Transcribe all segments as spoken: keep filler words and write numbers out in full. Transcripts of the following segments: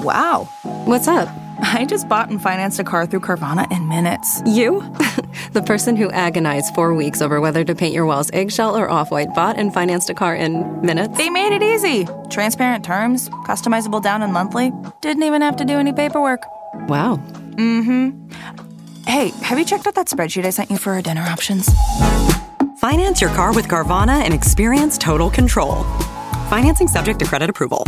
Wow. What's up? I just bought and financed a car through Carvana in minutes. You? The person who agonized four weeks over whether to paint your walls eggshell or off-white bought and financed a car in minutes? They made it easy. Transparent terms, customizable down and monthly. Didn't even have to do any paperwork. Wow. Mm-hmm. Hey, have you checked out that spreadsheet I sent you for our dinner options? Finance your car with Carvana and experience total control. Financing subject to credit approval.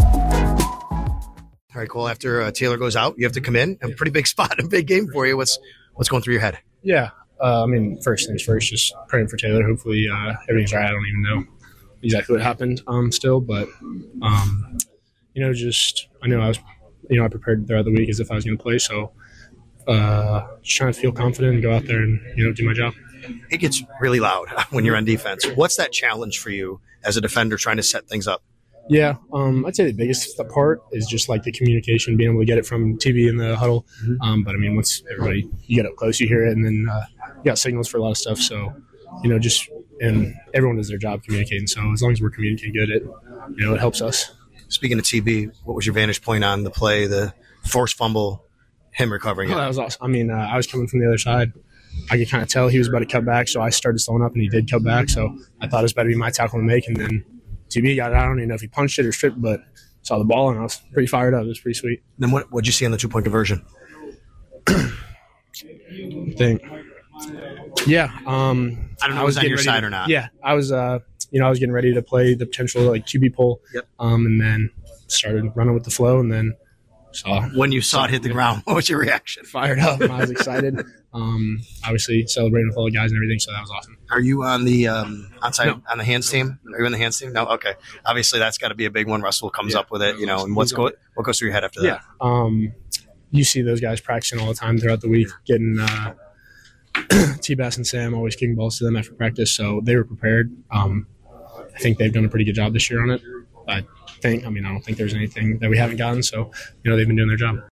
All right, cool. After uh, Taylor goes out, you have to come in. A pretty big spot, a big game for you. What's what's going through your head? Yeah, uh, I mean, first things first, just praying for Taylor. Hopefully uh, everything's right. I don't even know exactly what happened um, still, but, um, you know, just I know I was, you know, I prepared throughout the week as if I was going to play, so uh, just trying to feel confident and go out there and, you know, do my job. It gets really loud when you're on defense. What's that challenge for you as a defender trying to set things up? Yeah, um, I'd say the biggest part is just like the communication, being able to get it from T V in the huddle. Mm-hmm. Um, but I mean, once everybody, you get up close, you hear it, and then uh, you got signals for a lot of stuff. So, you know, just, and everyone does their job communicating. So as long as we're communicating good, it, you know, it helps us. Speaking of T B, what was your vantage point on the play, the forced fumble, him recovering it? Oh, that was awesome. I mean, uh, I was coming from the other side. I could kind of tell he was about to cut back, so I started slowing up, and he did cut back. So I thought it was better to be my tackle to make, and then T B got it. I don't even know if he punched it or stripped, but saw the ball, and I was pretty fired up. It was pretty sweet. Then what did you see on the two-point conversion? I think, yeah. Um, I don't know I was if it was on your side to, or not. Yeah, I was, uh, you know, I was getting ready to play the potential like Q B pull, yep. um, and then started running with the flow, and then saw. When you saw it hit the ground, what was your reaction? Fired up. I was excited. Um, obviously celebrating with all the guys and everything, so that was awesome. Are you on the um, onside no. on the hands team? Are you on the hands team? No, okay. Obviously, that's got to be a big one. Russell comes yeah. up with it, you know. And what's go what goes through your head after that? Yeah, um, you see those guys practicing all the time throughout the week, getting uh, T-Bass and Sam always kicking balls to them after practice, so they were prepared. Um, I think they've done a pretty good job this year on it. I think. I mean, I don't think there's anything that we haven't gotten, so you know they've been doing their job.